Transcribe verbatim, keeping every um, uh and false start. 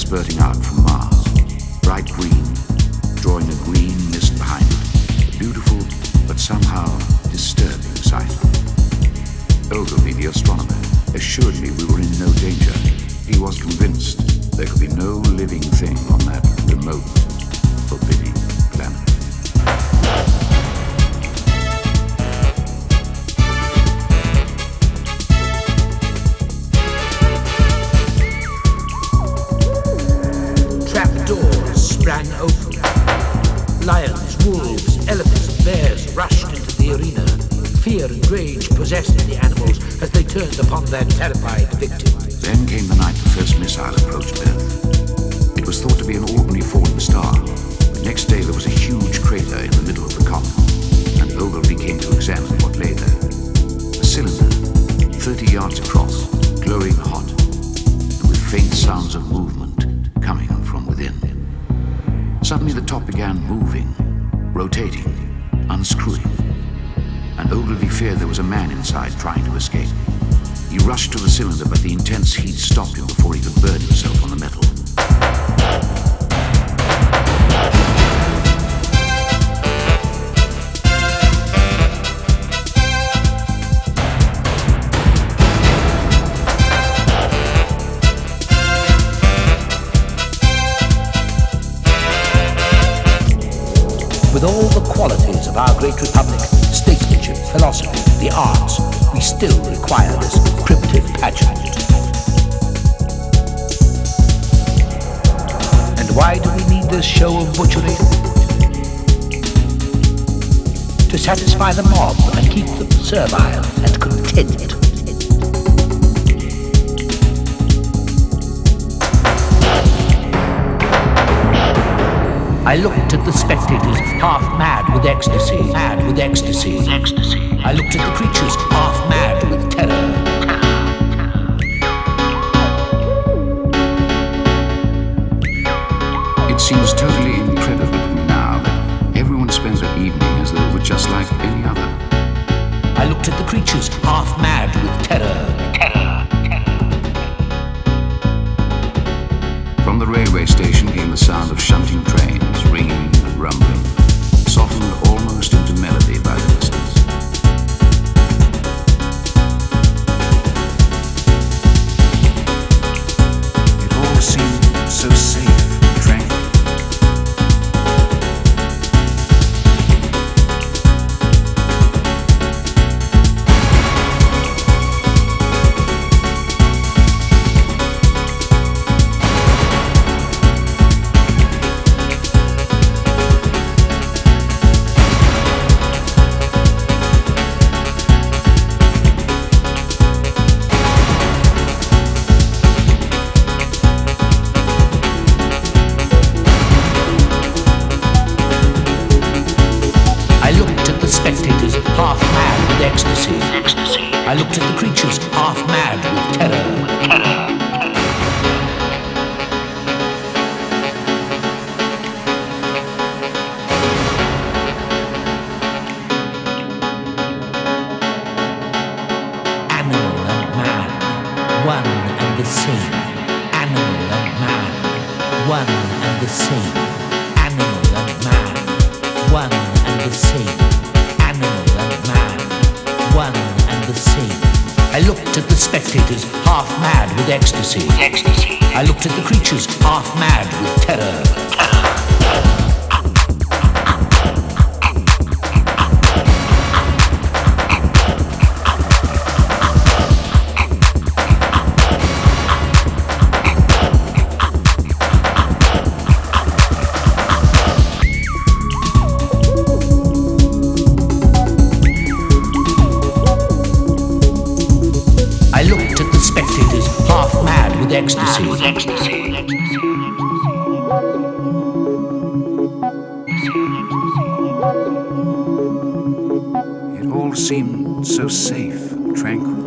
spurting out from Mars, bright green, drawing a green mist behind it, a beautiful but somehow disturbing sight. Ogilvy, the astronomer, assured me we were in no danger. He was convinced there could be no living thing on that remote, forbidding planet. Trapdoors sprang open. Lions, wolves, elephants, and bears rushed into the arena. Fear and rage possessed the animals as they turned upon their terrified victim. Then came the night the first missile approached Earth. It was thought to be an ordinary falling star. The next day there was a huge crater in the middle of the comet, and Ogilvy came to examine what lay there. A cylinder, thirty yards across, glowing hot, and with faint sounds of movement coming from within. Suddenly the top began moving, rotating, unscrewing, and Ogilvy feared there was a man inside trying to escape. He rushed to the cylinder, but the intense heat stopped him before he could burn himself on the metal. With all the qualities of our great republic, statesmanship, philosophy, the arts, we still require this primitive pageant. And why do we need this show of butchery? To satisfy the mob and keep them servile and content. I looked at the spectators, half mad with ecstasy, mad with ecstasy, ecstasy. I looked at the creatures, half mad with terror. It seems totally incredible to me now that everyone spends that evening as though it were just like any other. I looked at the creatures, half mad with terror. Terror. From the railway station came the sound of shunting trains, ringing and rumbling, softened almost into melody by the distance. It all seemed so safe and tranquil. I looked at the creatures, half mad with terror. Terror. Animal and man, one and the same. Animal and man, one and the same. Animal and man, one and the same. Animal and man, one and the same. I looked at the spectators, half mad with ecstasy. Ecstasy. I looked at the creatures, half mad with terror. Ecstasy. It all seemed so safe and tranquil.